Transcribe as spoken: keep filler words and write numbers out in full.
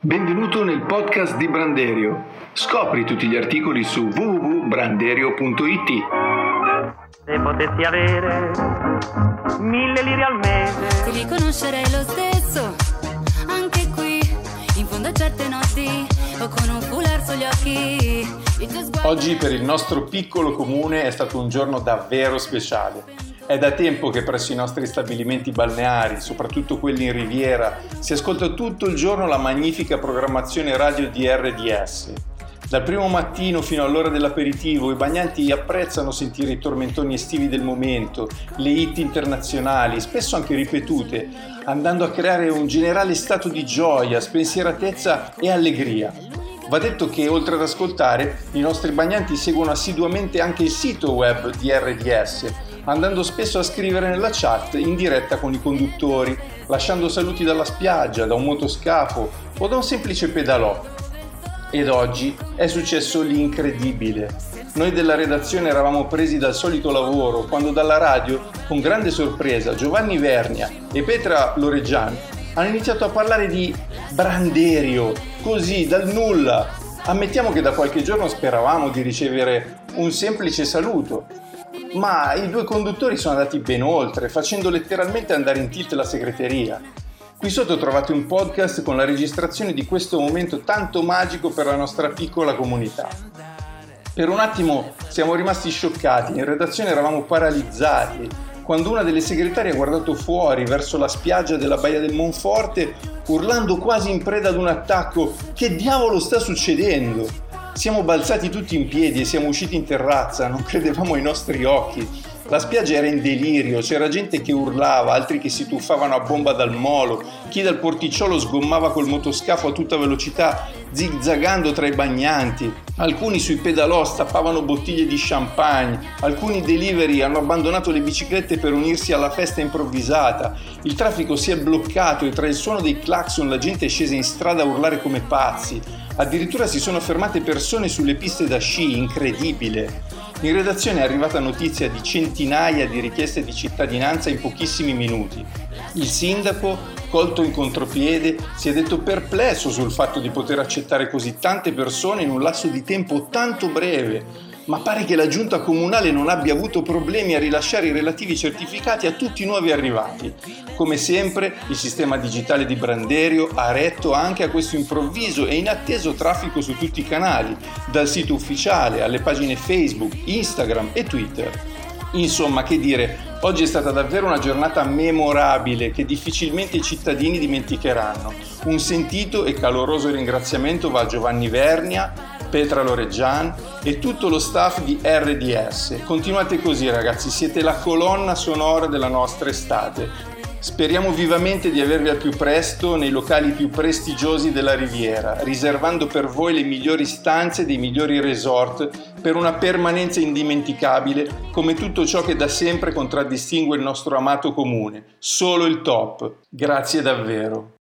Benvenuto nel podcast di Branderio. Scopri tutti gli articoli su w w w punto branderio punto i t. Se potessi avere mille lire al mese, ti riconoscerei lo stesso, anche qui, in fondo a certe notti, o con un foulard sugli occhi. Il tuo sguardo... Oggi per il nostro piccolo comune è stato un giorno davvero speciale. È da tempo che presso i nostri stabilimenti balneari, soprattutto quelli in Riviera, si ascolta tutto il giorno la magnifica programmazione radio di R D S. Dal primo mattino fino all'ora dell'aperitivo i bagnanti apprezzano sentire i tormentoni estivi del momento, le hit internazionali, spesso anche ripetute, andando a creare un generale stato di gioia, spensieratezza e allegria. Va detto che oltre ad ascoltare, i nostri bagnanti seguono assiduamente anche il sito web di R D S, andando spesso a scrivere nella chat in diretta con i conduttori, lasciando saluti dalla spiaggia, da un motoscafo o da un semplice pedalò. Ed oggi è successo l'incredibile. Noi della redazione eravamo presi dal solito lavoro quando dalla radio, con grande sorpresa, Giovanni Vernia e Petra Loreggian hanno iniziato a parlare di Branderio, così dal nulla. Ammettiamo che da qualche giorno speravamo di ricevere un semplice saluto, ma i due conduttori sono andati ben oltre, facendo letteralmente andare in tilt la segreteria. Qui sotto trovate un podcast con la registrazione di questo momento tanto magico per la nostra piccola comunità. Per un attimo siamo rimasti scioccati, in redazione eravamo paralizzati, quando una delle segretarie ha guardato fuori verso la spiaggia della Baia del Monforte, urlando quasi in preda ad un attacco: "Che diavolo sta succedendo?" Siamo balzati tutti in piedi e siamo usciti in terrazza, non credevamo ai nostri occhi. La spiaggia era in delirio, c'era gente che urlava, altri che si tuffavano a bomba dal molo, chi dal porticciolo sgommava col motoscafo a tutta velocità, zigzagando tra i bagnanti. Alcuni sui pedalò stappavano bottiglie di champagne, alcuni delivery hanno abbandonato le biciclette per unirsi alla festa improvvisata. Il traffico si è bloccato e tra il suono dei clacson la gente è scesa in strada a urlare come pazzi. Addirittura si sono fermate persone sulle piste da sci, incredibile. In redazione è arrivata notizia di centinaia di richieste di cittadinanza in pochissimi minuti. Il sindaco, colto in contropiede, si è detto perplesso sul fatto di poter accettare così tante persone in un lasso di tempo tanto breve, ma pare che la giunta comunale non abbia avuto problemi a rilasciare i relativi certificati a tutti i nuovi arrivati. Come sempre, il sistema digitale di Branderio ha retto anche a questo improvviso e inatteso traffico su tutti i canali, dal sito ufficiale alle pagine Facebook, Instagram e Twitter. Insomma, che dire, oggi è stata davvero una giornata memorabile che difficilmente i cittadini dimenticheranno. Un sentito e caloroso ringraziamento va a Giovanni Vernia, Petra Loreggian e tutto lo staff di R D S. Continuate così, ragazzi, siete la colonna sonora della nostra estate. Speriamo vivamente di avervi al più presto nei locali più prestigiosi della Riviera, riservando per voi le migliori stanze dei migliori resort per una permanenza indimenticabile, come tutto ciò che da sempre contraddistingue il nostro amato comune. Solo il top. Grazie davvero.